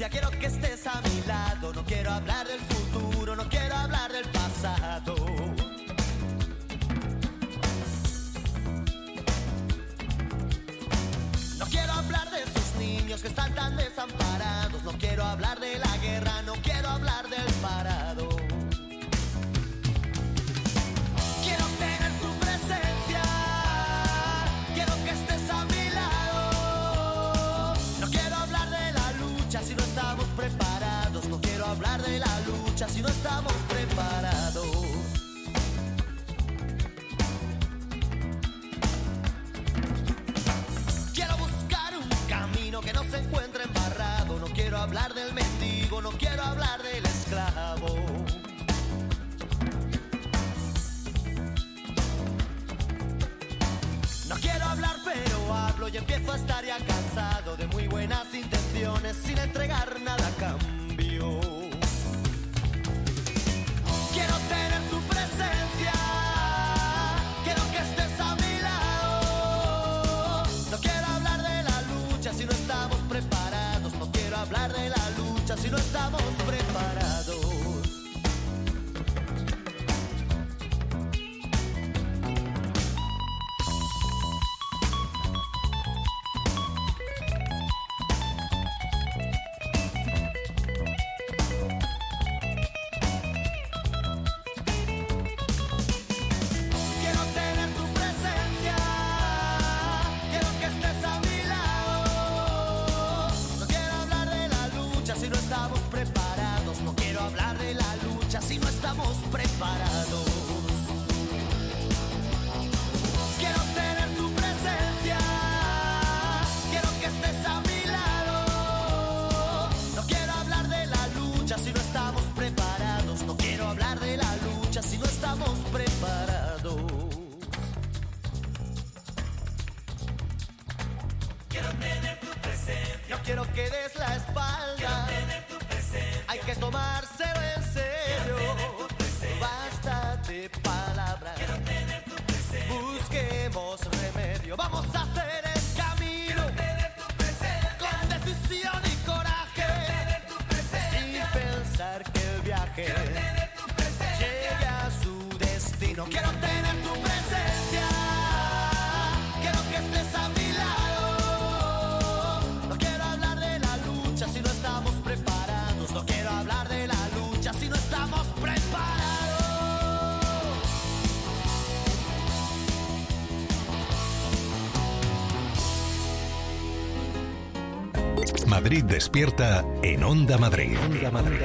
presencia, quiero que estés a mi lado. No quiero hablar del futuro, no quiero hablar del pasado. No quiero hablar de esos niños que están tan desamparados. No quiero hablar de la guerra, no quiero hablar del parado. Quiero tener tu presencia, quiero que estés a mi lado. No quiero hablar de la lucha si no estamos preparados. No quiero hablar de la lucha si no estamos preparados. Quiero buscar un camino que no se encuentre embarrado. No quiero hablar del mendigo, no quiero hablar del esclavo. No quiero hablar pero hablo y empiezo a estar ya cansado de muy buenas intenciones sin entregar nada a cambio. Quiero tener tu presencia, quiero que estés a mi lado. No quiero hablar de la lucha si no estamos preparados. No quiero hablar de la lucha si no estamos preparados. Si no estamos preparados. Quiero tener tu presencia, quiero que estés a mi lado. No quiero hablar de la lucha si no estamos preparados. No quiero hablar de la lucha si no estamos preparados. Quiero tener tu presencia, no quiero que des la espalda. Quiero tener tu presencia, hay que tomárselo en serio. Basta de palabras, busquemos remedio. Vamos a hacer el camino con decisión y coraje, sin pensar que el viaje llegue a su destino. Quiero tener tu presencia, quiero que estés a mi lado. No quiero hablar de la lucha si no estamos preparados. No quiero hablar de la lucha si no estamos preparados. Madrid despierta en Onda Madrid. Onda Madrid.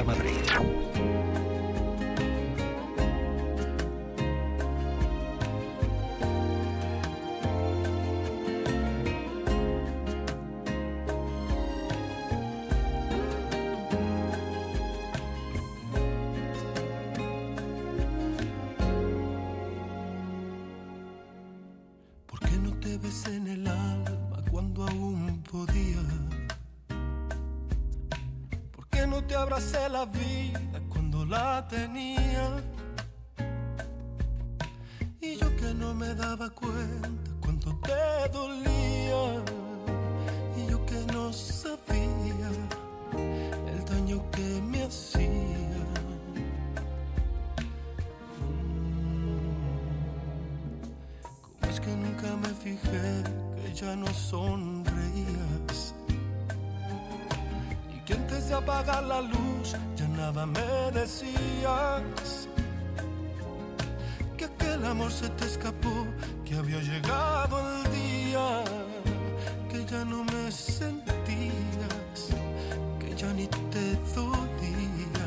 ¿Por qué no te ves en el alma cuando aún podía? No te abracé la vida cuando la tenía. Y yo que no me daba cuenta cuánto te dolía. Y yo que no sabía el daño que me hacía. ¿Cómo es que nunca me fijé que ya no sonreías? Que antes de apagar la luz ya nada me decías. Que aquel amor se te escapó, que había llegado el día. Que ya no me sentías, que ya ni te dolía.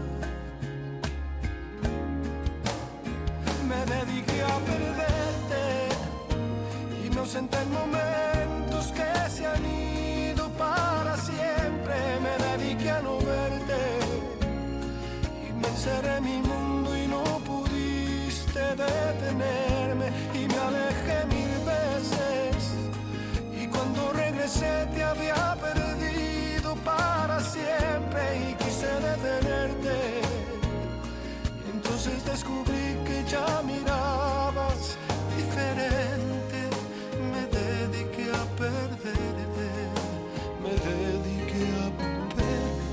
Me dediqué a perderte, inocente en momentos que se han ido para siempre. Me dediqué a no verte y me encerré en mi mundo y no pudiste detenerme. Y me alejé 1000 veces y cuando regresé te había perdido para siempre. Y quise detenerte y entonces descubrí que ya mirabas diferente. Me dediqué a perderte, me dediqué a perderte.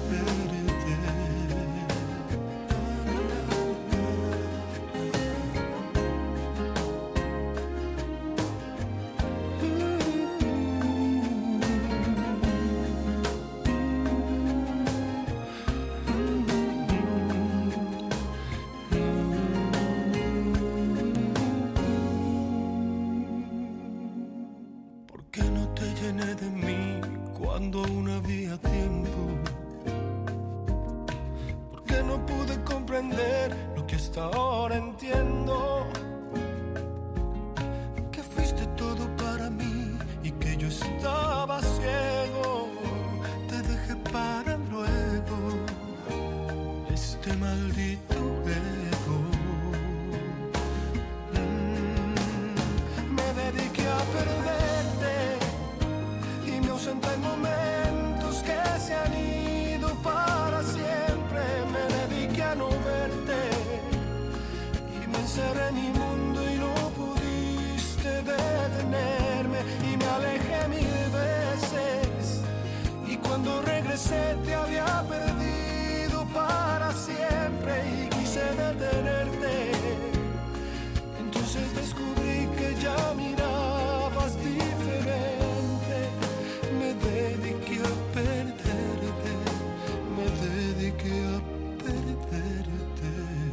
no pude comprender lo que hasta ahora entiendo. Que fuiste todo para mí y que yo estaba ciego. Te dejé para luego este maldito ego. Me dediqué a perderte y me ausenté en momentos que se han ido para siempre. Me dediqué a no verte y me encerré en mi mundo y no pudiste detenerme. Y me alejé 1000 veces y cuando regresé te había perdido para siempre y quise detenerte. Entonces descubrí que ya mirabas diferente. Me dediqué a perderte, me dediqué a perderte.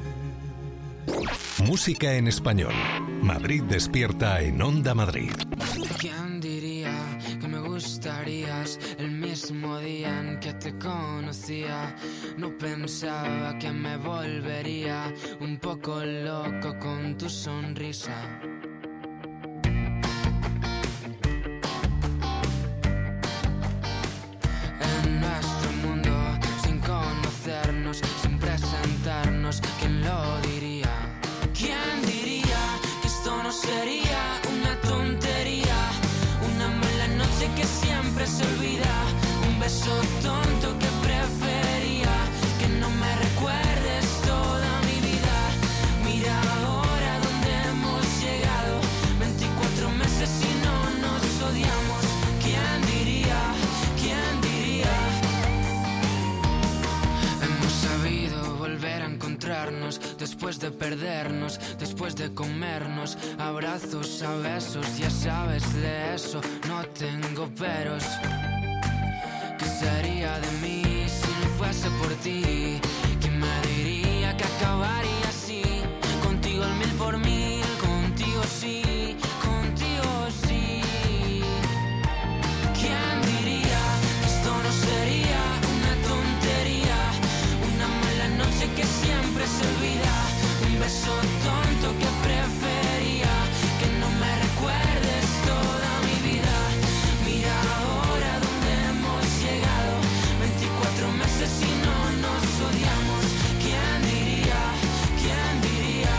Música en español. Madrid despierta en Onda Madrid. ¿Quién diría que me gustarías el mismo día en que te conocía? No pensaba que me volvería un poco loco con tu sonrisa. En nuestro mundo, sin conocernos, sin presentarnos, ¿quién lo diría? ¿Quién diría que esto no sería una tontería? Una mala noche que siempre se olvida, un beso tonto que prefería que no me recuerdes toda mi vida. Mira ahora dónde hemos llegado, 24 meses y no nos odiamos. ¿Quién diría? ¿Quién diría? Hemos sabido volver a encontrarnos después de perdernos, después de comernos, abrazos a besos, ya sabes de eso, no tengo peros. ¿Qué sería de mí si no fuese por ti? ¿Quién me diría que acabaría así? Contigo al 1000 por 1000, contigo sí, contigo sí. ¿Quién diría que esto no sería una tontería? Una mala noche que siempre se olvida, un beso tonto que prefería que no me recuerdes toda mi vida. Mira ahora dónde hemos llegado, 24 meses y no nos odiamos. ¿Quién diría? ¿Quién diría?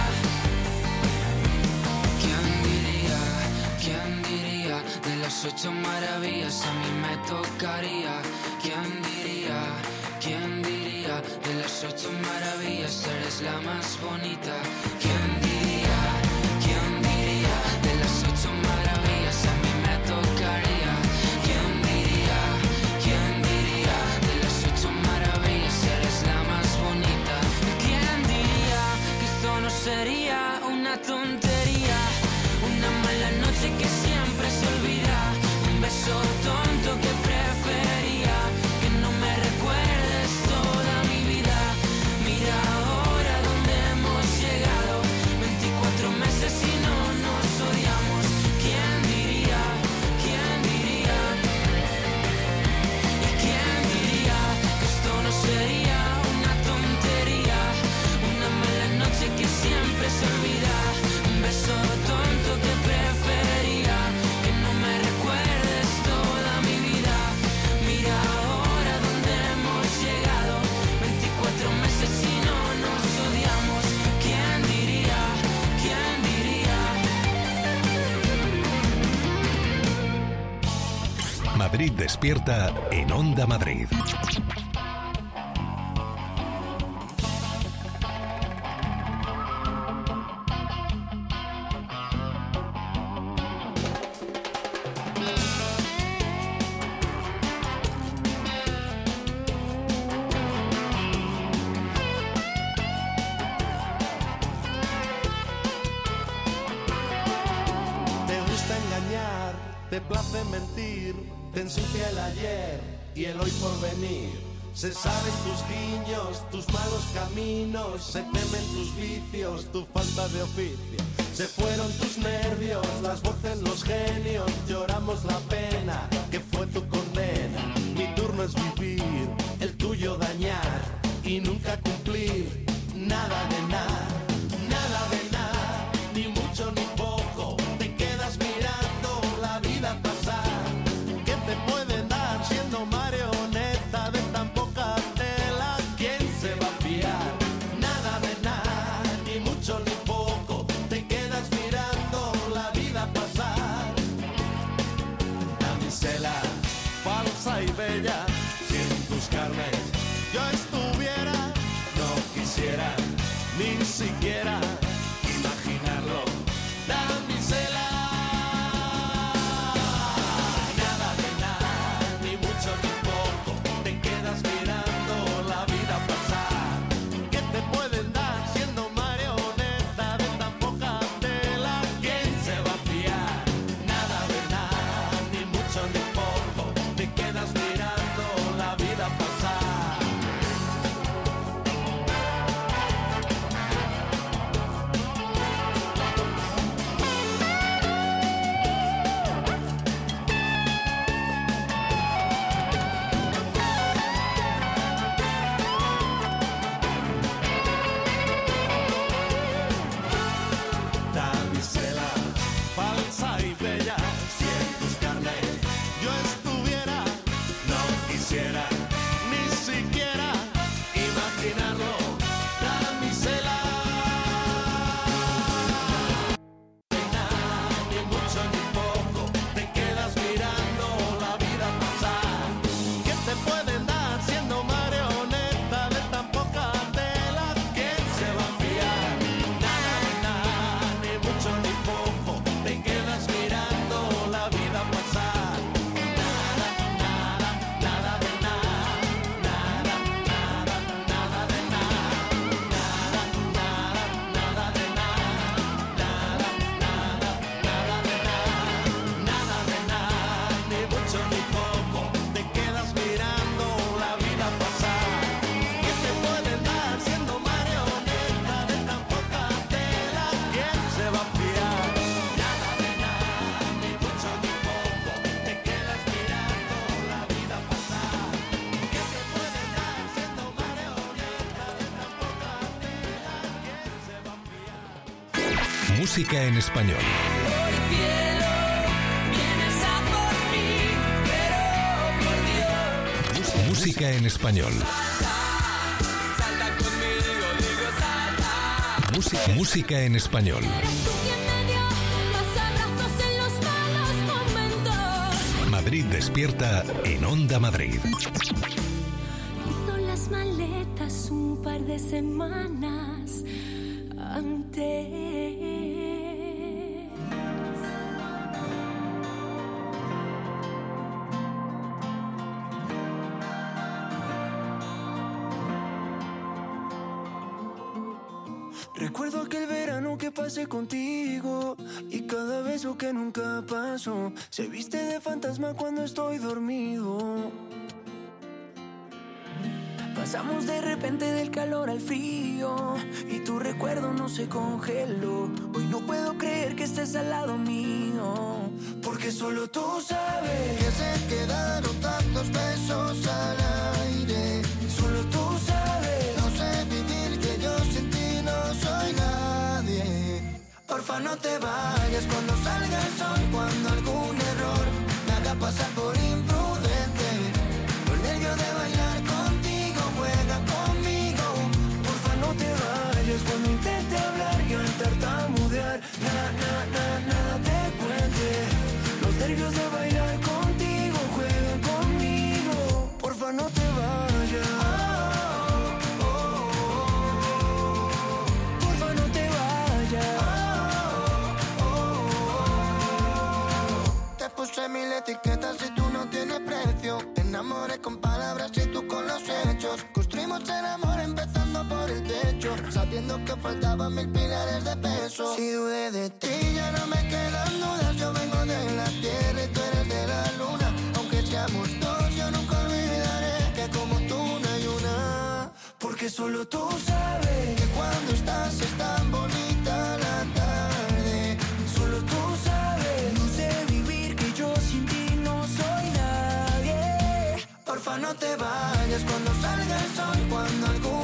¿Quién diría? ¿Quién diría? De las 8 maravillas a mí me tocaría. ¿Quién diría? ¿Quién diría? De las 8 maravillas eres la más bonita. ¿Quién diría? ¿Quién diría? De las 8 maravillas a mí me tocaría. ¿Quién diría? ¿Quién diría? De las 8 maravillas eres la más bonita. ¿Quién diría que esto no sería una tontería? Una mala noche que siempre se olvida, un beso tonto que prefería que no me recuerdes toda mi vida. Mira ahora dónde hemos llegado, 24 meses y no nos odiamos. ¿Quién diría? ¿Quién diría? ¿Y quién diría que esto no sería una tontería? Una mala noche que siempre se olvida, un beso tonto que prefería que no me recuerdes toda mi vida. Mira ahora dónde hemos llegado, 24 meses y no nos odiamos. ¿Quién diría? ¿Quién diría? Madrid despierta en Onda Madrid. Te gusta engañar, te place mentir, te ensucia el ayer y el hoy por venir. Se saben tus guiños, tus malos caminos, se temen tus vicios, tu falta de oficio. Se fueron tus nervios, las voces, los genios, lloramos la pena que fue tu condena. Mi turno es vivir, el tuyo dañar. y nunca cumplir nada de nada, nada de nada, ni mucho ni poco. Te quedas mirando la vida pasar. ¿Qué te pueden dar siendo marioneta de tan poca tela? ¿Quién se va a fiar? Nada de nada, ni mucho ni poco. Te quedas mirando la vida pasar. Damisela, falsa y bella, si en tus carnes yo estuviera, no quisiera ni siquiera imaginarlo. Damisela, nada de nada, ni mucho ni poco. Te quedas mirando la vida pasar. ¿Qué te pueden dar siendo marioneta de tan poca tela? ¿Quién se va a fiar? Nada de nada, ni mucho ni poco. Te quedas mirando la vida pasar. Damisela, falsa y bella, si en tus carnes yo estuviera, no quisiera ni siquiera imaginarlo. Damisela, nada, ni mucho ni poco. Te quedas mirando la vida pasar. ¿Qué te pueden dar siendo marioneta de tan poca tela? ¿Quién se va a fiar? Nada de nada, ni mucho ni poco. Te quedas mirando la vida pasar. Nada, nada, nada de nada. Nada, nada, nada de nada. Nada, nada, nada de nada. Nada, nada, nada de nada. Nada de nada, ni mucho ni poco. Te quedas mirando la vida pasar. ¿Qué te pueden dar siendo marioneta de tan poca tela? ¿Quién se va a fiar? Nada de nada, ni mucho ni poco. Te quedas mirando la vida pasar. ¿Qué te pueden dar siendo marioneta de tan poca tela? ¿Quién se va a fiar? Música en español. Hoy cielo, vienes a por mí, pero por Dios, Música en español. salta conmigo, digo salta. Música en español. Tú quien me dio más abrazos en los malos momentos. Madrid despierta en Onda Madrid. Hizo las maletas un par de semanas antes. Recuerdo aquel verano que pasé contigo y cada beso que nunca pasó se viste de fantasma cuando estoy dormido. Pasamos de repente del calor al frío y tu recuerdo no se congeló. Hoy no puedo creer que estés al lado mío, porque solo tú sabes que se quedaron tantos besos al aire. Solo tú sabes, no sé vivir, que yo sin ti no soy nadie. Porfa no te vayas cuando salga el sol, cuando algún error me haga pasar por imprudente. Los nervios de bailar contigo juegan conmigo. Porfa no te vayas cuando intente hablar y al tartamudear nada te cuente. Los nervios de bailar contigo juegan conmigo. Porfa no te vayas. Porfa no te vayas. Te puse mil etiquetas y tú no tienes precio. Te enamoré con palabras y tú con los hechos. Construimos el amor empezando por el techo, sabiendo que faltaban 1000 pilares de peso. Si dudé de ti ya no me quedan dudas. Yo vengo de la tierra y tú eres de la luna. Aunque seamos dos yo nunca olvidaré que como tú no hay una. Porque solo tú sabes que cuando estás es tan bonita la tarde. Solo tú sabes, no sé vivir, que yo sin ti no no te vayas cuando salga el sol, cuando algún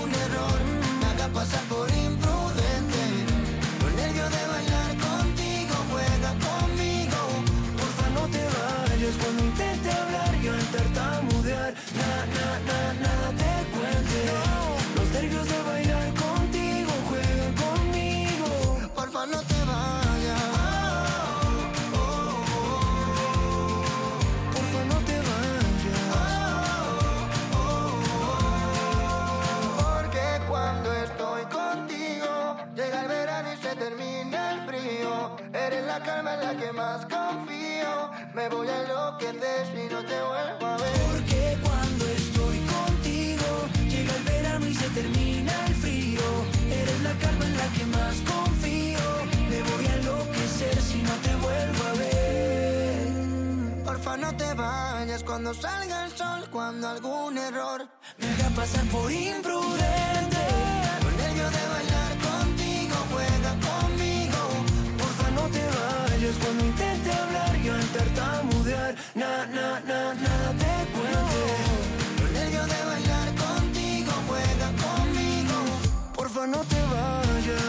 la calma en la que más confío. Me voy a enloquecer si no te vuelvo a ver. Porque cuando estoy contigo llega el verano y se termina el frío. Eres la calma en la que más confío. Me voy a enloquecer si no te vuelvo a ver. Porfa no te vayas cuando salga el sol, cuando algún error me haga pasar por imprudente. Con nervio de bailar contigo, juega conmigo. Porfa no te vayas cuando intente hablar y al tartamudear nada te cuente. Con nervio de bailar contigo, juega conmigo. Porfa no te vayas.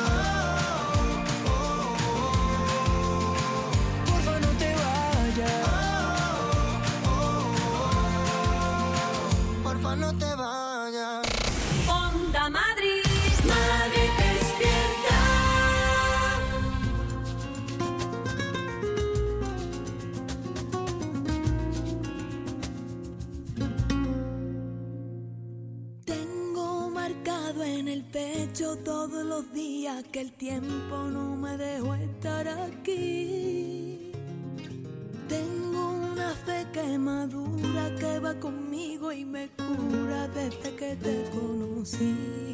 Porfa no te vayas. Porfa no te vayas. Onda Madrid, Madrid despierta. Tengo marcado en el pecho todos los días que el tiempo no me dejó estar aquí. Tengo una fe que madura, que va conmigo y me cura desde que te conocí.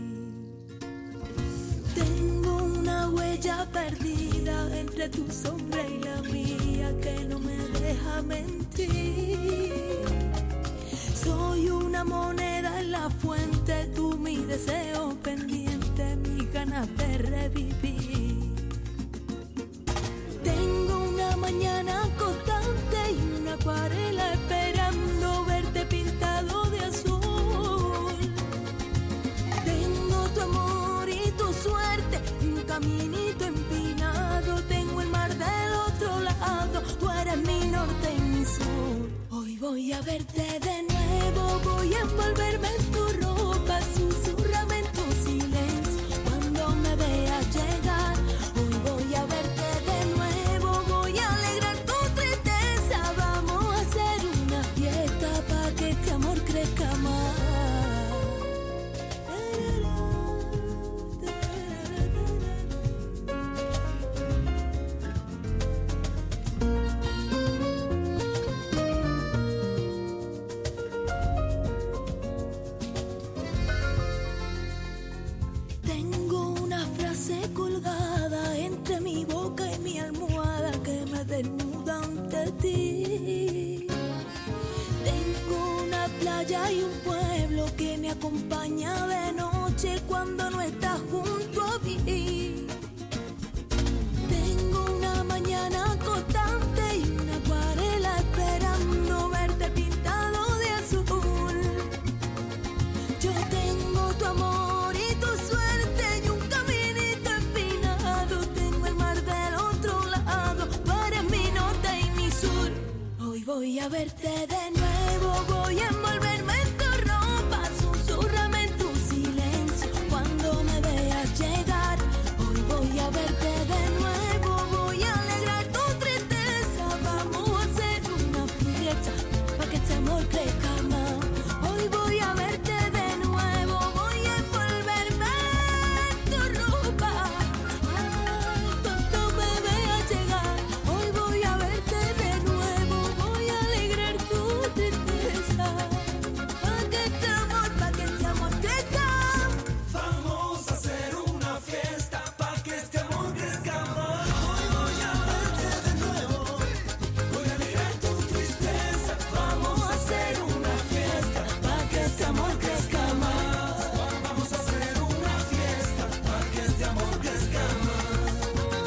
Tengo una huella perdida entre tu sombra y la mía que no me deja mentir. Soy una moneda en la fuente, tú mi deseo pendiente, mis ganas de revivir. Tengo una mañana constante y una acuarela esperando verte pintado de azul. Tengo tu amor y tu suerte y un caminito empinado. Tengo el mar del otro lado, tú eres mi norte y mi sur. Hoy voy a verte de nuevo, voy a envolverme en tu ropa, susurrame en tu silencio cuando me veas llegar. Hoy voy a verte de nuevo, voy a alegrar tu tristeza. Vamos a hacer una fiesta pa' que este amor crezca más. Tengo una frase colgada entre mi boca y mi almohada que me desnuda ante ti. Tengo una playa y un pueblo que me acompaña de noche cuando no estás junto a mí. Tengo una mañana constante y una acuarela esperando verte pintado de azul. Yo tengo tu amor y tu suerte y un caminito empinado. Tengo el mar del otro lado, tú eres mi norte y mi sur. Hoy voy a verte de nuevo, voy a envolverme en tu ropa, susurrame en tu silencio cuando me veas llegar. Hoy voy a verte de nuevo, voy a alegrar tu tristeza. Vamos a hacer una fiesta para que este amor crezca más. Hoy voy a verte de nuevo, voy a envolverme en tu ropa. Ay, cuando me veas llegar. Hoy voy a verte de nuevo, voy a alegrar tu tristeza. Pa' que este amor crezca. Vamos a hacer una fiesta para que este amor crezca más. Hoy voy a verte de nuevo, voy a alegrar tu tristeza. Vamos a hacer una fiesta para que este amor crezca más. Vamos a hacer una fiesta para que este amor crezca más.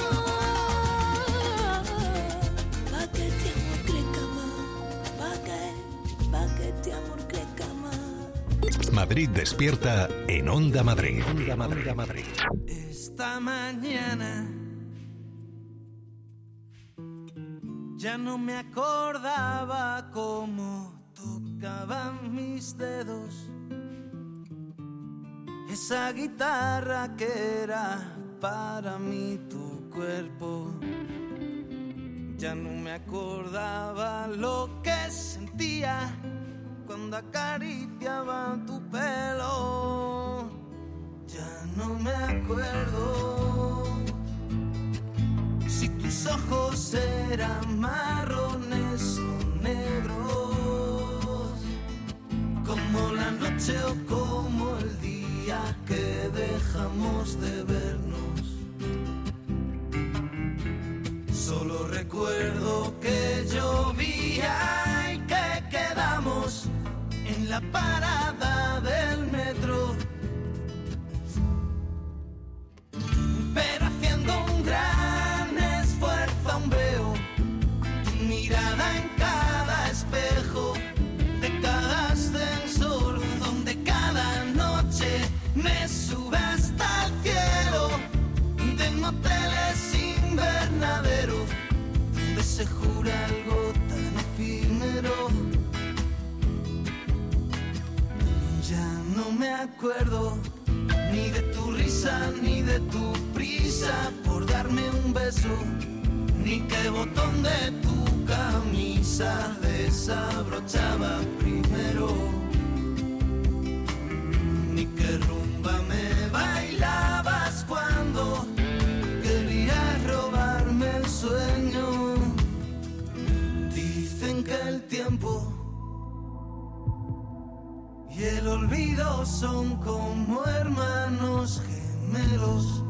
Pa' que este amor crezca más. Pa' que este amor crezca más. Madrid despierta en Onda Madrid. Madrid. Esta mañana ya no me acordaba cómo tocaban mis dedos esa guitarra que era para mí tu cuerpo. Ya no me acordaba lo que sentía cuando acariciaba tu pelo. Ya no me acuerdo si tus tus ojos eran marrones o negros, como la noche o como el día que dejamos de vernos. Solo recuerdo que llovía y que quedamos en la parada del metro, pero haciendo un gran esfuerzo aún veo tu mirada en cada espejo de cada ascensor, donde cada noche me sube hasta el cielo, de moteles invernadero, donde se jura algo tan efímero. Ya no me acuerdo ni de tu risa, ni de tu prisa por darme un beso, ni qué botón de tu camisa desabrochaba primero, ni qué rumba me bailabas cuando querías robarme el sueño. Dicen que el tiempo y el olvido son como hermanos gemelos,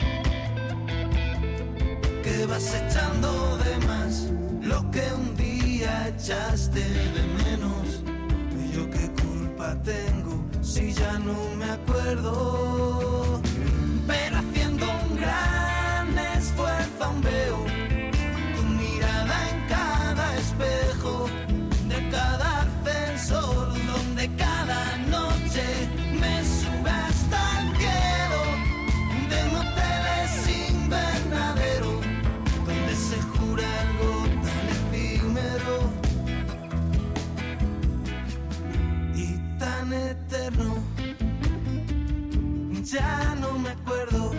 que vas echando de más lo que un día echaste de menos. ¿Y yo qué culpa tengo si ya no me acuerdo? Pero haciendo un gran esfuerzo aún veo tu mirada en cada espejo de cada ascensor, donde cada noche me sube hasta el cielo, de moteles invernadero, donde se jura algo tan efímero y tan eterno. Ya no me acuerdo,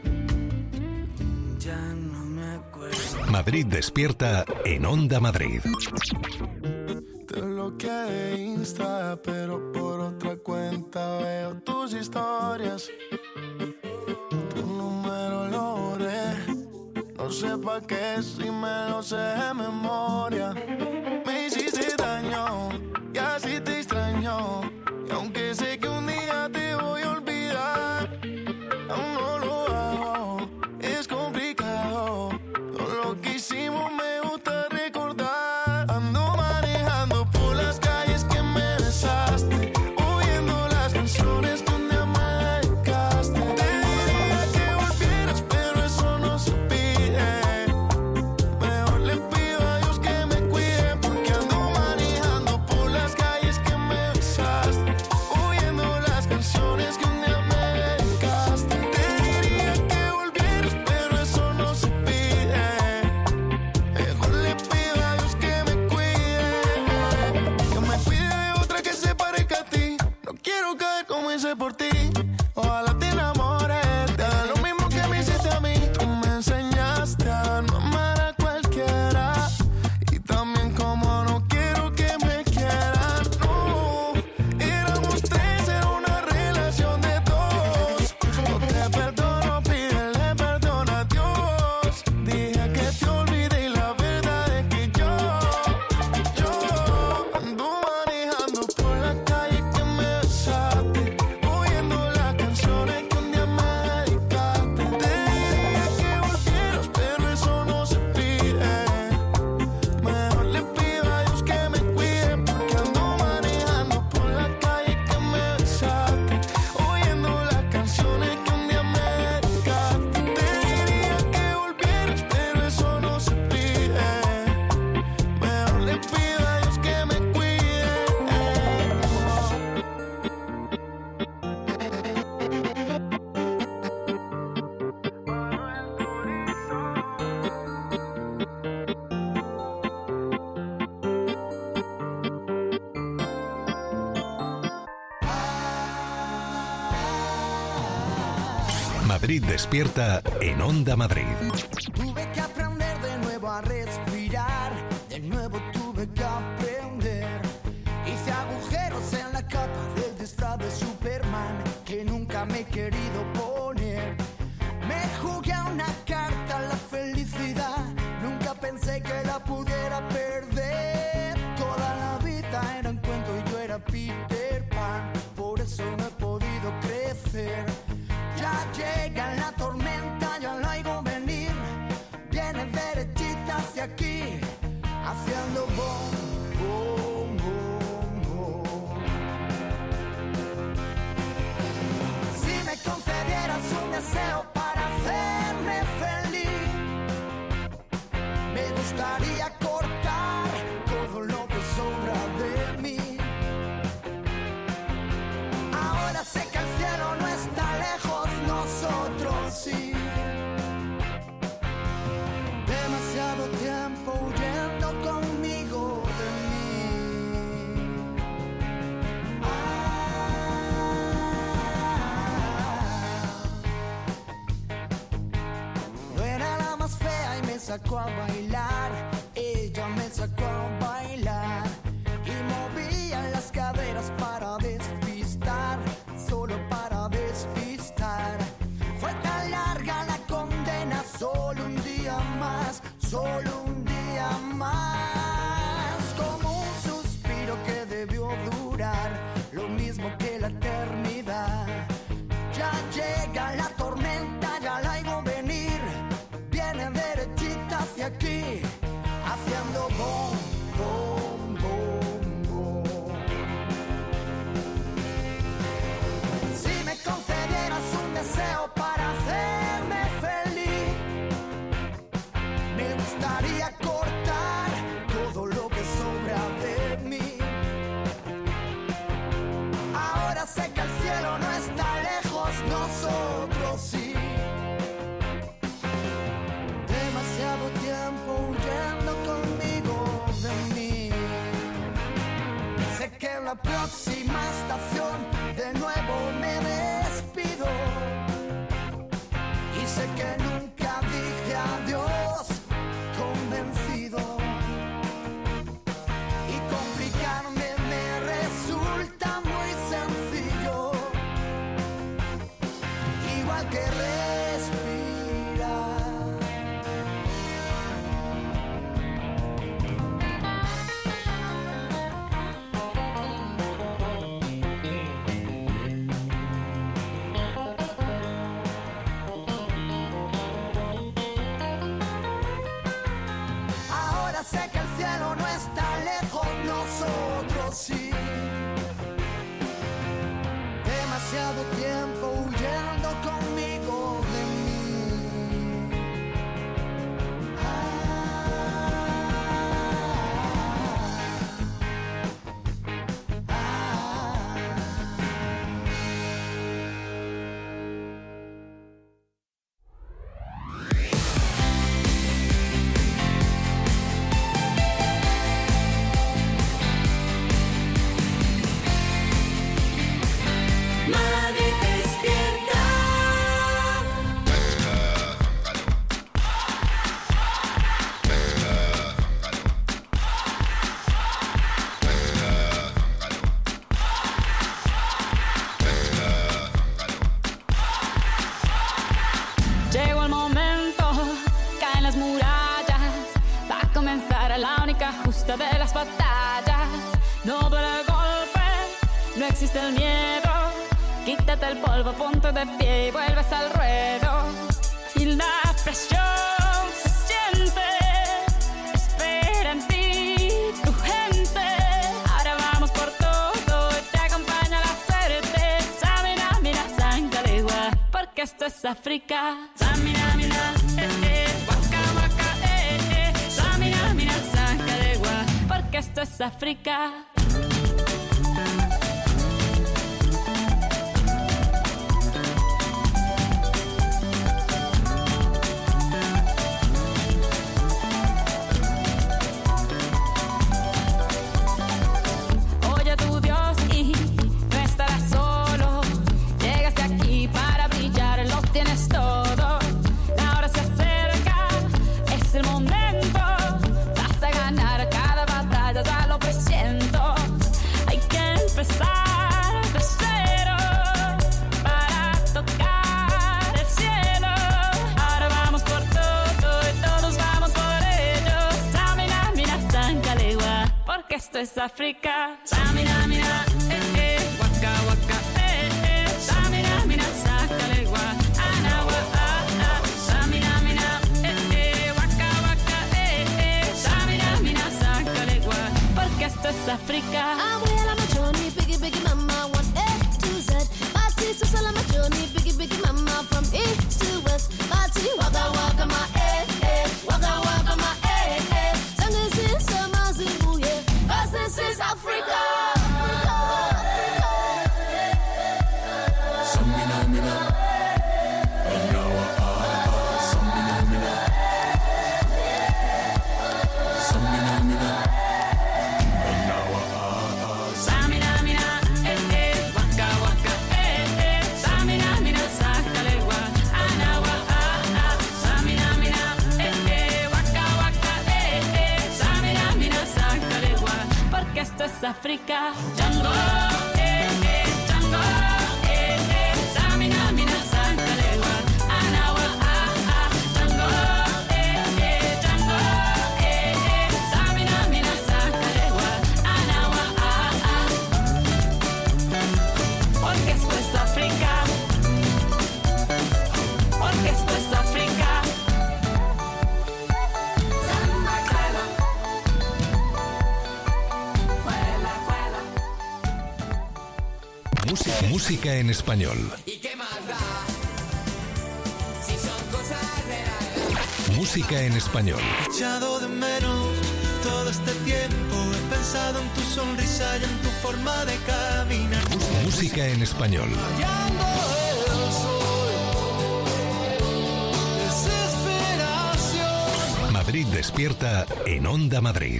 ya no me acuerdo. Madrid Despierta en Onda Madrid. Te bloqueé de Insta, pero por otra cuenta veo tus historias. Tu número lo borré, no sé pa' qué si me lo sé de memoria. Me hiciste daño y así te extraño, y aunque sé que un día te voy a olvidar, aún no lo hago, es complicado. Todo lo que hicimos me gusta recordar. Ando manejando por las calles que me besaste, oyendo las canciones que un día me dedicaste. Te diría que volvieras, pero eso no se pide. Mejor le pido a Dios que me cuide, porque ando manejando por las calles que me besaste, oyendo las canciones que un día me dedicaste. Te diría que volvieras, pero eso no se pide. Mejor le pido a Dios que me cuide de otra que se parezca a ti. No quiero caer como hice por ti. Ojalá te enamores, te haga lo mismo que me hiciste a mí. Tú me enseñaste a no amar a cualquiera, y también como no quiero que me quieran. No, éramos tres, era una relación de dos. No te perdono, pídele perdón a Dios. Dije que te olvidé y la verdad es que yo ando manejando por la calle que me besaste, oyendo las canciones que un día me dedicaste. Te diría que volvieras, pero eso no se pide. Mejor le pido a Dios que me cuide, porque ando manejando por la calle que me besaste, oyendo las canciones que un día me dedicaste. Te diría que volvieras, pero eso no se pide. Mejor le pido a Dios que me cuide. Madrid Despierta en Onda Madrid. Tuve que aprender de nuevo a respirar, de nuevo tuve que aprender. Hice agujeros en la capa del disfraz de Superman que nunca me he querido poner. Me jugué a una carta a la felicidad, nunca deseo para hacerme feliz. Me gustaría cortar todo lo que sobra de mí. Ahora sé que el cielo no está lejos, nosotros sí. Demasiado tiempo huyendo conmigo de mí. No era la más fea y me sacó a bailar. Ella me sacó a bailar y movía las caderas para despistar, solo para despistar. Fue tan larga la condena, solo un día más, solo un día más. Como un suspiro que debió durar lo mismo que la eternidad. Ya llega la tormenta, ya la oigo venir. Viene derechita hacia aquí, haciendo bom, bom, bom, bom. Si me concedieras un deseo para hacerme feliz, me gustaría cortar todo lo que sobra de mí. Ahora sé que el cielo no está lejos, nosotros sí. Demasiado tiempo huyendo conmigo de mí. Sé que en la próxima estación de nuevo me despido. Y sé que nunca dije adiós convencido. Y complicarme me resulta muy sencillo. Igual que respirar. Ahora sé que el cielo no está lejos, nosotros sí. Demasiado tiempo huyendo conmigo de mí. Madrid despierta. Llegó el momento, caen las murallas, va a comenzar la única justa de las batallas. No duele el golpe, no existe el miedo, quítate el polvo, ponte de pie y vuelves al ruedo. Y la presión se siente, espera en ti tu gente. Ahora vamos por todo y te acompaña la suerte. Samina, mira, Sancalegua, porque esto es África. Samina, mira, waka, waka, Samina, mira, Sancalegua, porque esto es África. Oye a tu Dios y no estarás solo. Llegaste aquí para brillar, lo tienes todo. La hora se acerca, es el momento. Vas a ganar cada batalla, ya lo presiento. Hay que empezar de cero para tocar el cielo. Ahora vamos por todo y todos vamos por ello. Samina, mira, Sancalegua, porque esto es África. Samina, mira, waka, waka, Samina, mira, Sancalegua, Anawa, Samina, mira, waka, waka, Samina, mira, Sancalegua, porque esto es África. I will on my journey, biggie, biggie, mama, 1 A to Z. My sisters all on my journey, biggie, biggie, mama, from east África. Django, Django, Samina, Mina, Santalewa, Anawa, Django, Django, Samina, Mina, Santalewa, Anawa, porque esto es África, porque esto es África. Música en español. ¿Y qué más da? Si son cosas de la... Música en español. He echado de menos todo este tiempo. He pensado en tu sonrisa y en tu forma de caminar. Música en español. Rayando el sol, desesperación. Madrid despierta en Onda Madrid.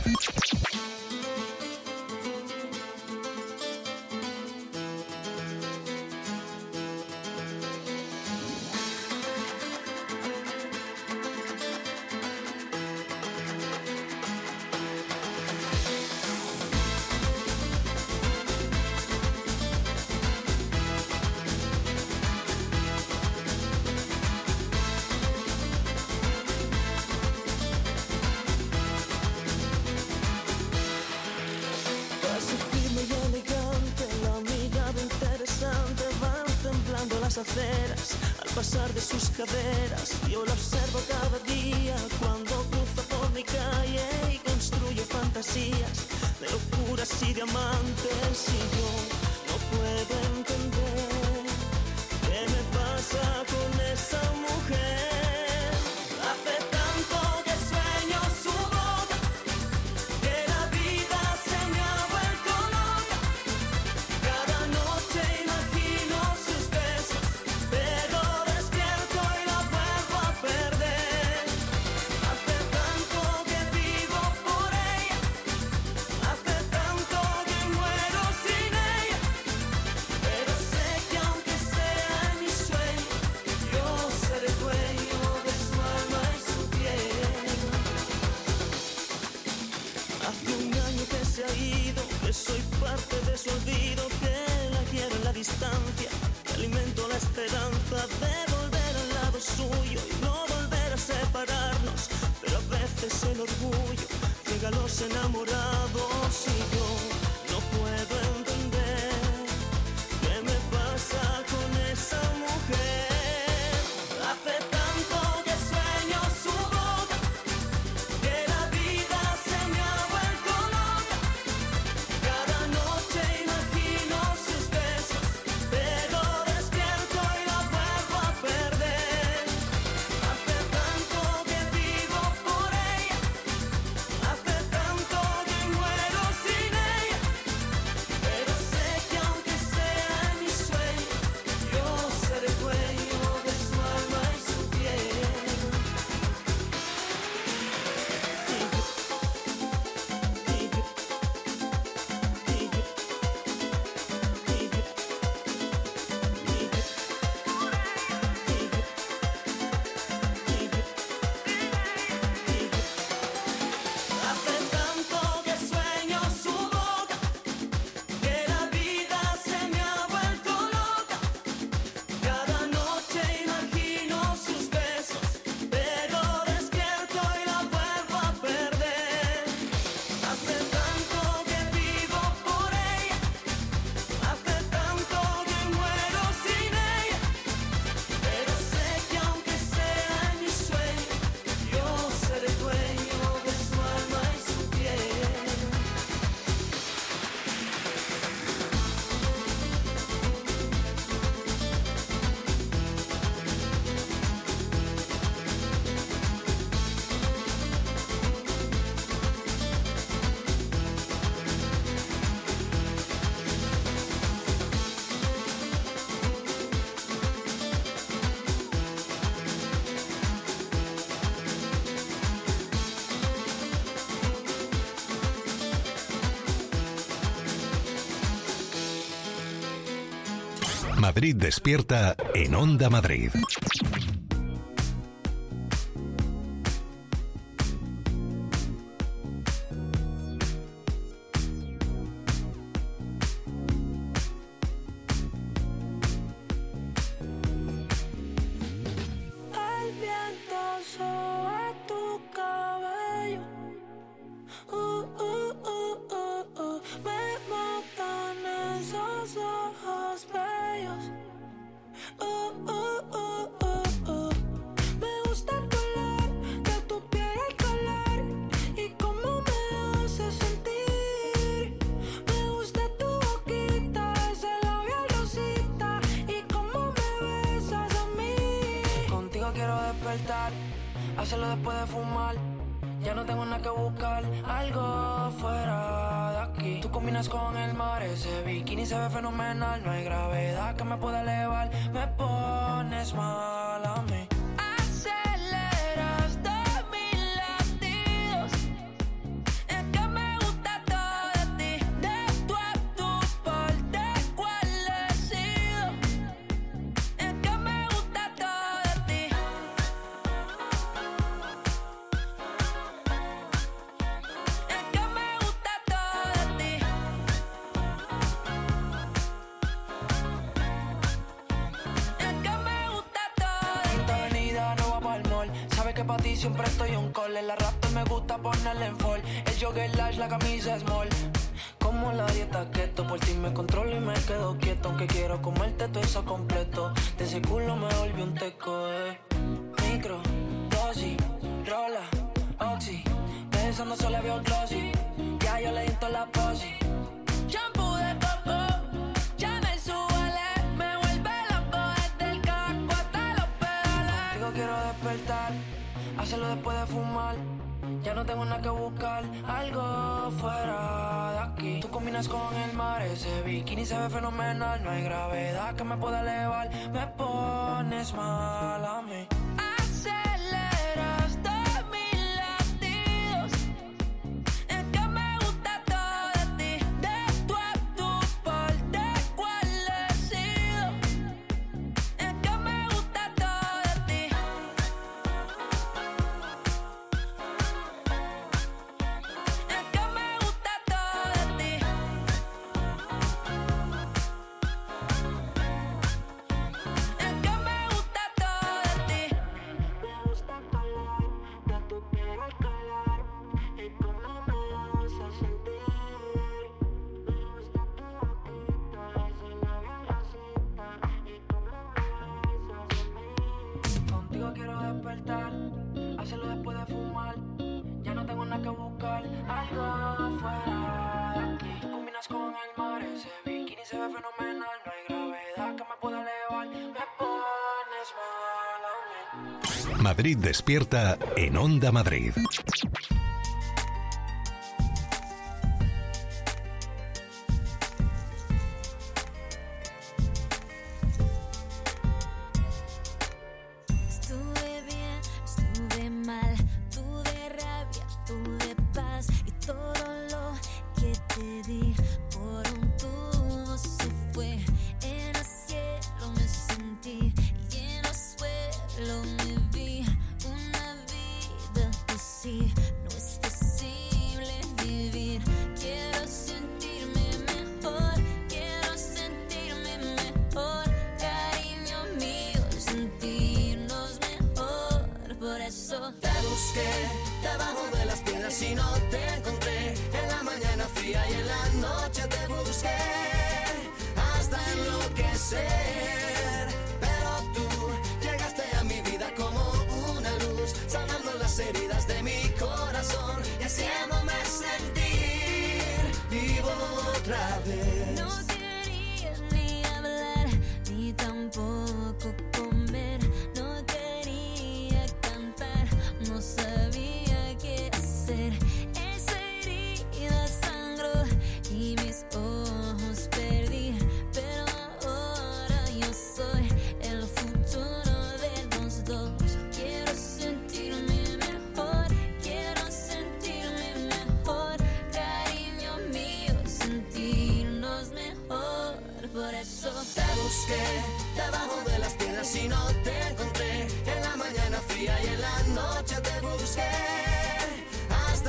Paso firme y elegante, la mirada interesante va temblando las aceras al pasar de sus caderas. Yo la observo cada día cuando cruza por mi calle y construye fantasías de locuras y diamantes. Y yo no puedo entender qué me pasa con esa mujer. Hace tanto que sueño su boca, que la vida se me ha vuelto loca. Cada noche imagino sus besos, pero despierto y la vuelvo a perder. Hace tanto que vivo por ella, hace tanto que muero sin ella, pero sé que aunque sea en mi sueño, yo seré dueño de su alma y su piel. Hace un año que se ha ido, que soy parte de su olvido, que la quiero en la distancia, que alimento la esperanza de volver al lado suyo y no volver a separarnos. Pero a veces el orgullo ciega a los enamorados y yo no puedo entender qué me pasa con esa mujer. Hace tanto que sueño su boca, que la vida se me ha vuelto loca. Cada noche imagino sus besos, pero despierto y la vuelvo a perder. Hace tanto que vivo por ella, hace tanto que muero sin ella, pero sé que aunque sea en mi sueño, yo seré dueño de su alma y su piel. Hace tanto que sueño su boca, que la vida se me ha vuelto loca. Cada noche imagino sus besos, pero despierto y la vuelvo a perder. Hace tanto que vivo por ella, hace tanto que muero sin ella, pero sé que aunque sea en mi sueño, yo seré dueño de su alma y su piel. Madrid despierta en Onda Madrid. quiero despertar, hacerlo después de fumar. Ya no tengo nada que buscar, algo fuera de aquí. Tú combinas con el mar, ese bikini se ve fenomenal. No hay gravedad que me pueda elevar, me pones mal a mí. Aceleras de mis latidos, es que me gusta todo de ti. De tu a tu parte, ¿cuál he sido? Es que me gusta todo de ti. Es que me gusta todo de ti. Es que me gusta todo de ti. Esta avenida no va pa'l mall. Sabes que pa' ti siempre estoy on call. En la raptor me gusta ponerle en fall. El jogger large, la camisa small. Como la dieta keto, por ti me controlo y me quedo quieto. Aunque quiero comerte todo eso completo. De ese culo me volví un teco, Micro, dosis, rola, oxi. Pensando solo veo glossy. Ya yo le di toda la posi. Shampoo de coco, ya me suele. Me vuelve loco desde el casco hasta los pedales. Contigo quiero despertar, hacerlo después de fumar. Ya no tengo nada que buscar, algo fuera de aquí. Tú combinas con el mar, ese bikini se ve fenomenal. No hay gravedad que me pueda elevar, me pones mal a mí. Aceleras de mis latidos, es que me gusta todo de ti. De tu a tu parte, ¿cuál he sido? Es que me gusta todo de ti. Es que me gusta todo de ti. Es que me gusta todo de ti. Me gusta el color de tu piel al color y cómo me hace sentir. Me gusta tu boquita, ese labio rosita y cómo me hace sentir. Contigo quiero despertar, hacerlo después de fumar. Ya no tengo nada que buscar, algo fuera de aquí. Tú combinas con el mar, ese bikini se ve fenomenal. No hay gravedad que me pueda elevar, me pones mal a mí. Madrid Despierta en Onda Madrid. Estuve bien, estuve mal, tuve rabia, tuve paz y todo lo que te di por un tubo se fue. En el cielo me sentí y en el suelo me vi. Una vida así no es posible vivir. Quiero sentirme mejor, quiero sentirme mejor. Cariño mío, sentirnos mejor. Por eso Te busqué debajo de las piedras y no te encontré. En la mañana fría y en la noche te busqué hasta enloquecer. Pero tú llegaste a mi vida como una luz, sanando las heridas de mi corazón y haciéndome sentir vivo otra vez. no quería ni hablar, ni tampoco comer. No quería cantar, no sabía qué hacer. Esa herida sangró y mis ojos perdí. Pero ahora yo soy el futuro de los dos. Quiero sentirme mejor, quiero sentirme mejor. Cariño mío, sentirnos mejor. Por eso Te busqué debajo de las piedras y no te encontré. En la mañana fría y en la noche te busqué hasta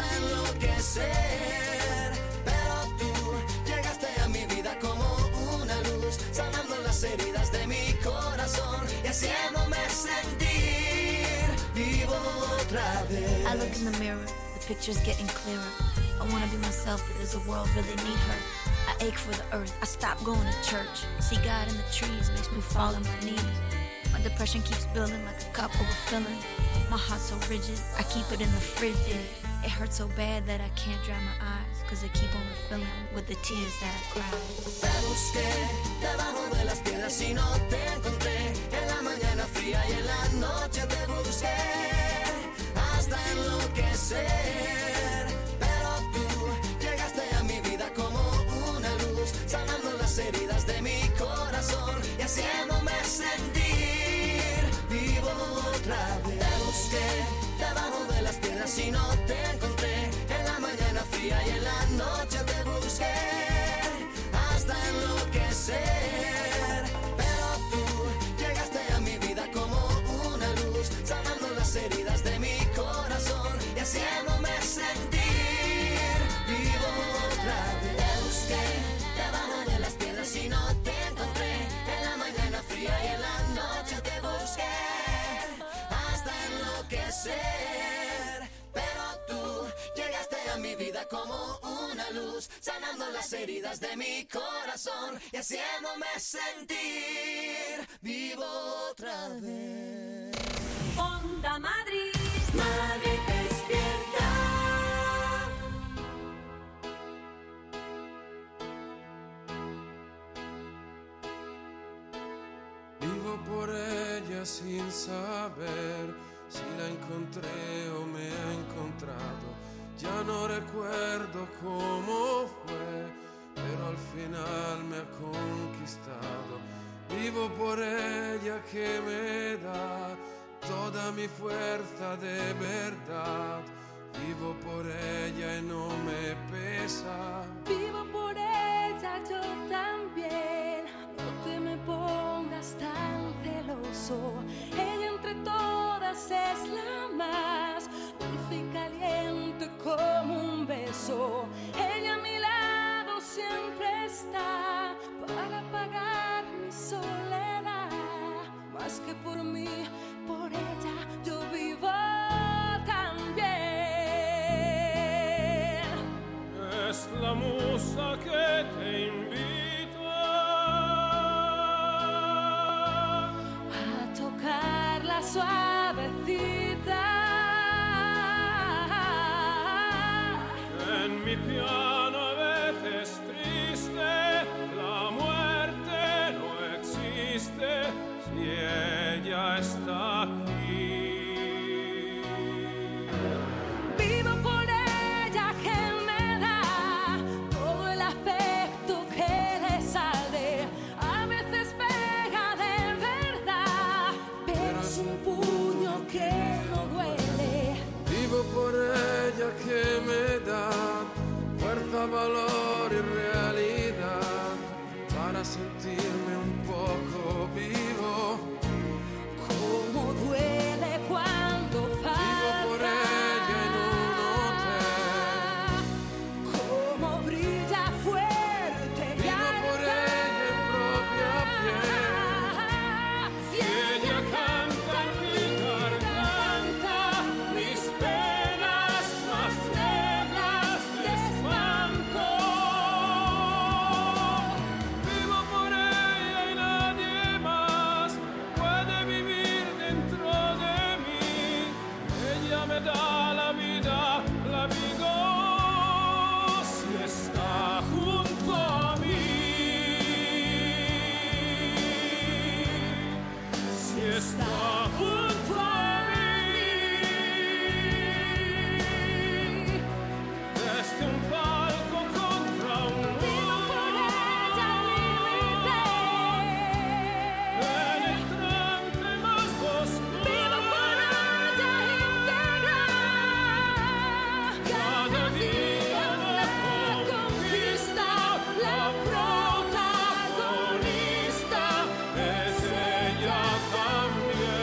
enloquecer. Pero tú llegaste a mi vida como una luz, sanando las heridas de mi corazón y haciéndome sentir vivo otra vez. I look in the mirror, the picture's getting clearer. I wanna be myself, but does the world really need her? I ache for the earth, I stopped going to church. See God in the trees makes me fall on my knees. My depression keeps building like a cup overfilling. My heart's so rigid, I keep it in the fridge. It hurts so bad that I can't dry my eyes, cause they keep on refilling with the tears that I cry. Te busqué debajo de las piedras y no te encontré. En la mañana fría y en la noche te busqué busqué debajo de las piedras y no te encontré. En la mañana fría y en la noche te busqué hasta enloquecer. Pero tú llegaste a mi vida como una luz, sanando las heridas de mi corazón y haciéndome sentir vivo otra vez. Te busqué debajo de las piedras y no te encontré. En la mañana fría y en la noche te busqué hasta enloquecer. Pero tú llegaste a mi vida como una luz, sanando las heridas de mi corazón y haciéndome sentir vivo otra vez. Onda Madrid, Madrid despierta. Vivo por ella sin saber si la encontré o me ha encontrado. Ya no recuerdo cómo fue, pero al final me ha conquistado. Vivo por ella que me da toda mi fuerza de verdad. Vivo por ella y no me pesa. Vivo por ella yo también. No te me pongas tan celoso. Ella entre todas es la más dulce y caliente como un beso. Ella a mi lado siempre está para apagar mi soledad. Más que por mí, por ella yo vivo también. Es la musa que te invita a tocarla suavecita. en mi piano a veces triste. La muerte no existe si ella está aquí. Vivo por ella que me da todo el afecto que le sale. A veces pega de verdad, pero es un puño que no duele. Vivo por ella que me da fuerza, valor y realidad para sentirme un poco vivo. Cómo duele cuando falta. Vivo por ella en un hotel. Cómo brilla fuerte. Vivo por ella en propia piel. Y ella canta en mi garganta mis penas más negras de espanto. Vivo por ella y nadie más puede vivir dentro de mí. Ella me da la vida, la vivo si está junto a mí. Si está junto a mí, desde un palco contra un vivo por ella límite. en el trance más oscuro. Vivo por ella íntegra. Cada día la conquista, la protagonista Es ella también.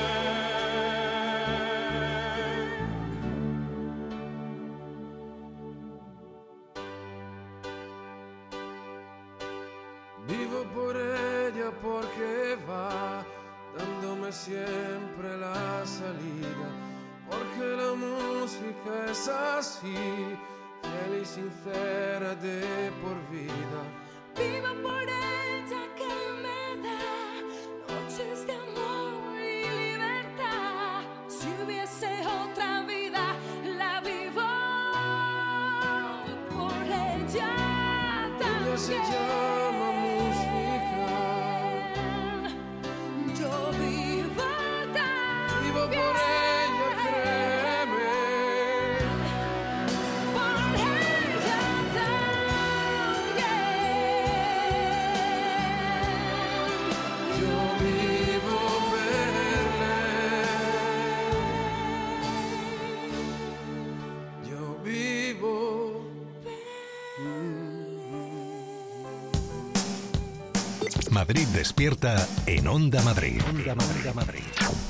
Vivo por ella porque va dándome siempre la salida, porque la música es así, fiel y sincera de por vida. Vivo por ella que me da noches de amor y libertad. Si hubiese otra vida, la vivo por ella también. Ella se llama música. Yo vivo también. Vivo por ella, créeme. Por ella también. Madrid Despierta en Onda Madrid. Onda Madrid.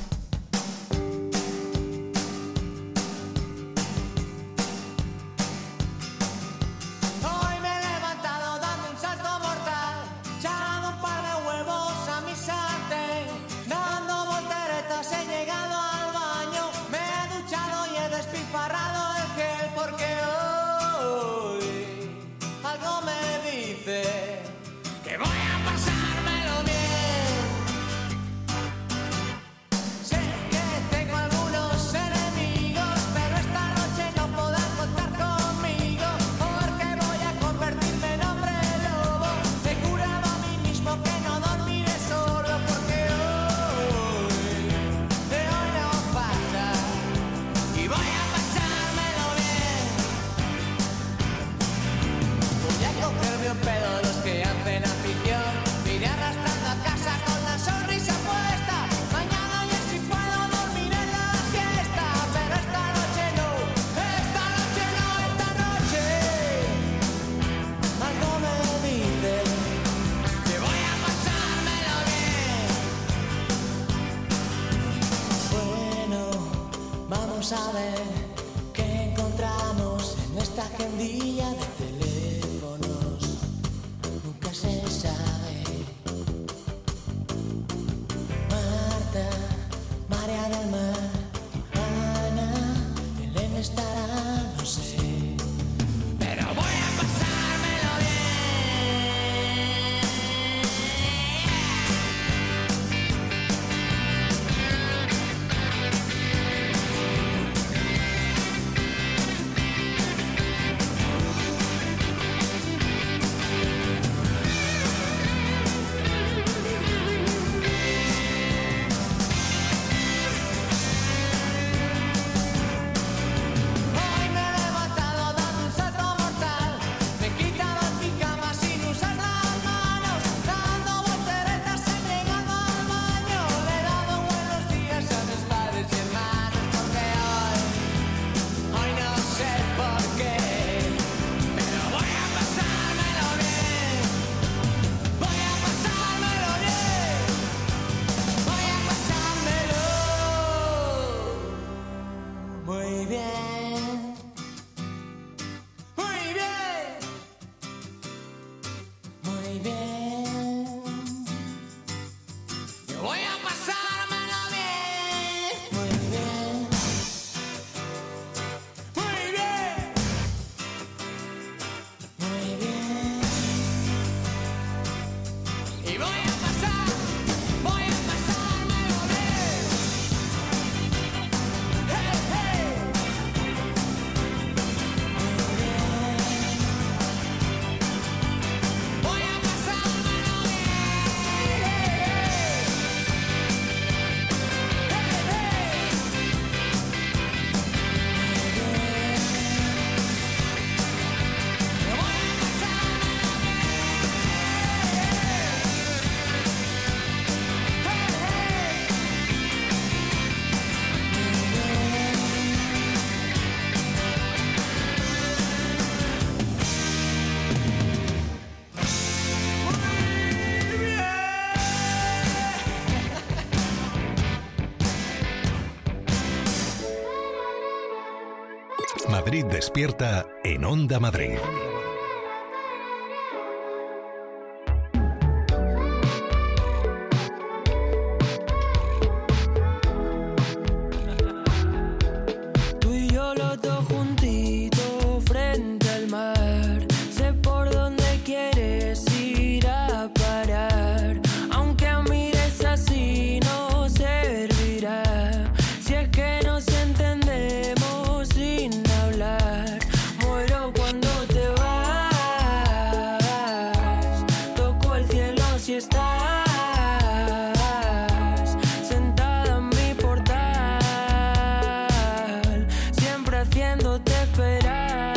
Hoy me he levantado dando un salto mortal, echando un par de huevos a mi sartén, dando volteretas he llegado al baño, me he duchado y he despilfarrado el gel porque hoy algo me dice que voy a pasármelo bien. Sé que tengo algunos enemigos, pero esta noche no podrán contar conmigo, porque voy a convertirme en hombre lobo. Me he jurado a mí mismo que no dormiré solo, porque de hoy no pasa y voy a pasármelo bien. Voy a cogerme un pedo de los que hacen afición, iré arrastrando a casa con la sonrisa puesta. Mañana ya si puedo dormir en la siesta, pero esta noche no, esta noche no, esta noche algo me dice que voy a pasármelo bien. Bueno, vamos a ver qué encontramos en esta agendilla de teléfonos. Nunca se sabe. Marta, María del Mar, Ana, Elena estará, no sé, pero voy a pasármelo bien. Hoy me he levantado dando un salto mortal, me he quitado el pijama sin usar las manos, dando volteretas he llegado al baño, le he dado buenos días a mis padres y hermanos, porque hoy no sé por qué, pero voy a pasármelo bien, voy a pasármelo bien, voy a pasármelo muy bien, muy bien, muy bien. Yo voy a pasármelo bien, muy bien, muy bien, muy bien. Y voy a pasármelo bien. Hey, hey. Voy a pasármelo Madrid Despierta en Onda Madrid. Tú y yo los dos juntitos frente al mar. Sé por dónde quieres ir a parar. Aunque mires así no servirá. Si es que nos entendemos sin hablar. Muero cuando te vas. Toco el cielo si estás sentada en mi portal, siempre haciéndote esperar.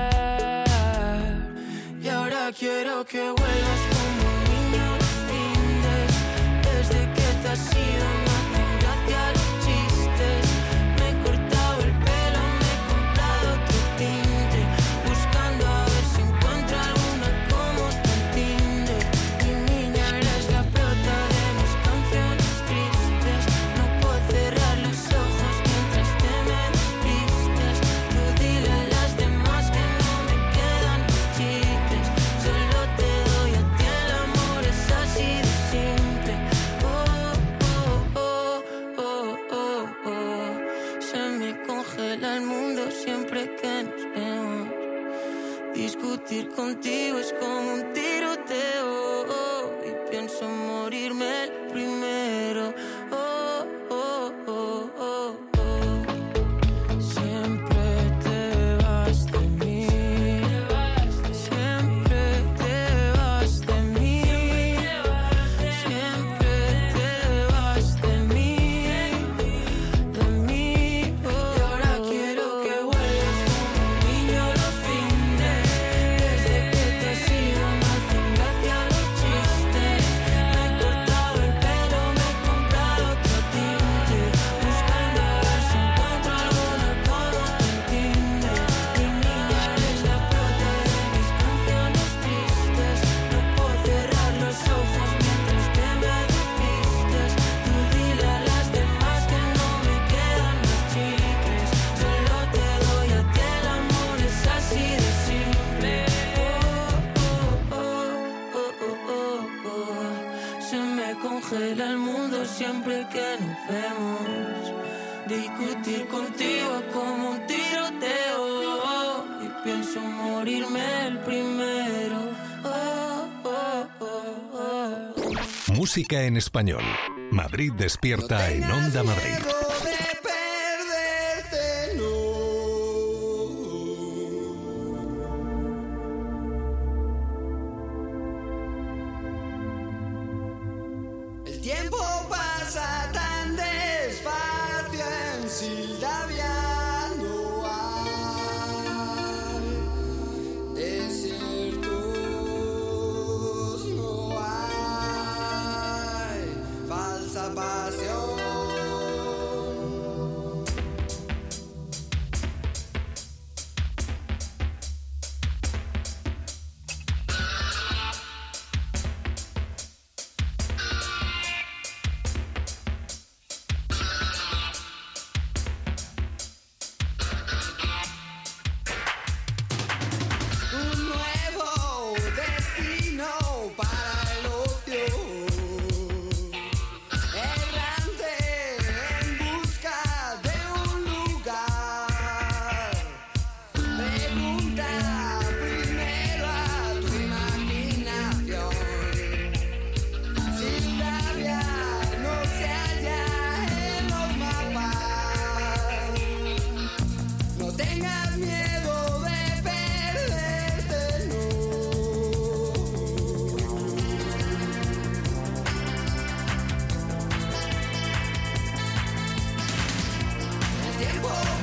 Y ahora quiero que vuelvas como un niño a los fines. Desde que te has ido me hacen gracia los chistes. Me he cortado el pelo, me he comprado otro tinte, buscando a ver si encuentro alguna como tu Tinder. Mi niña, eres la congela el mundo siempre que nos vemos. Discutir contigo es como un tiroteo y pienso morirme el primero. Siempre te vas de mí. Siempre te vas de mí. Siempre te vas de mí. Y ahora quiero que vuelvas como un niño los fines. Desde que te has ido me hacen gracia los chistes. Me he cortado el pelo, me he comprado otro tinte, buscando a ver si encuentro alguna como te entiende. Mi niña eres la prote de mis canciones tristes. No puedo cerrar los ojos mientras te me despistes. Tú dile a las demás que no me quedan los chicles. Solo te doy a ti el amor, es así de simple. Se me congela el mundo siempre que nos vemos. Discutir contigo es como un tiroteo y pienso morirme el primero. Música en español. Madrid despierta en Onda Madrid. Miedo de perderte, no. El tiempo pasa tan despacio en Sildavia, no hay desiertos, no hay falsa pasión. Un nuevo destino para el ocio, errante en busca de un lugar. Pregunta primero a tu imaginación. Sildavia no se halla en los mapas. No tengas miedo de perderte, no. El tiempo